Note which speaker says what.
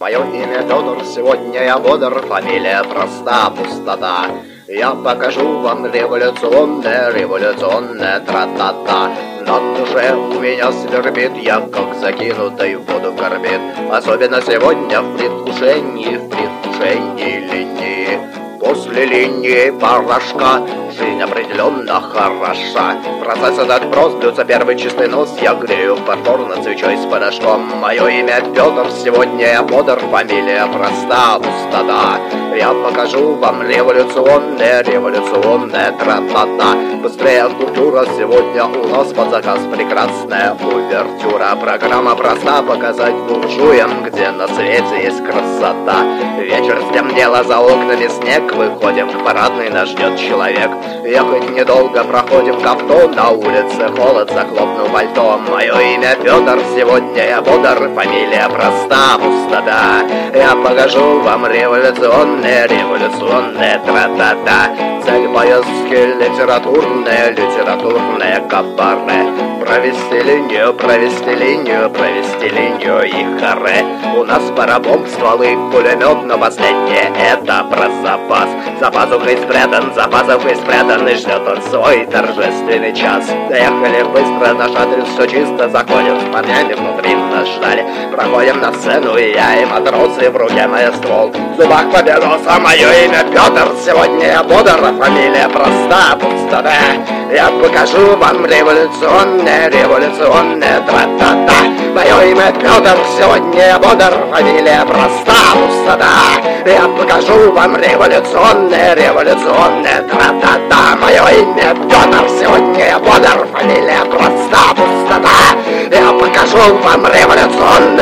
Speaker 1: Мое имя Федор, сегодня я бодр, фамилия проста, пустота. Я покажу вам революционное тра-та-та. На душе у меня свербит, я как закинутый в воду корбит. Особенно сегодня в предвкушении линии. После линии порошка жизнь определенно хороша. Процесс этот прост, блюдца первый чистый нос. Я грею фарфор над свечой с порошком. Мое имя Федор, сегодня я бодр, фамилия проста, пустота. Я покажу вам революционное тра-та-та. Быстрее культура, сегодня у нас под заказ прекрасная увертюра. Программа проста, показать буржуям, где на свете есть красота. Вечер стемнело, за окнами снег, выходим к парадной, нас ждет человек. Ехать недолго, проходим к авто, на улице холод, захлопнул пальто. Мое имя Федор, сегодня я бодр, фамилия проста, пустота. Я покажу вам революционное тра-та-та. Цель поездки литературное кабаре. Провести линию и харе. У нас парабомб, стволы, пулемет, но последнее это про запас. За пазухой спрятан и ждет он свой торжественный час. Доехали быстро, наш адрес все чисто, заходим с парнями, внутри нас ждали. Проходим на сцену, и я, и матросы, в руке моя ствол, в зубах папироса. Мое имя Петр, сегодня я бодр, фамилия проста, пустота. Я покажу вам революционное тра-та-та. Мое имя Петр, сегодня я бодр, фамилия проста, пустота. Я покажу вам революционное тра-та-та. Мое имя Петр, сегодня я бодр, фамилия проста, пустота. Я покажу вам революционное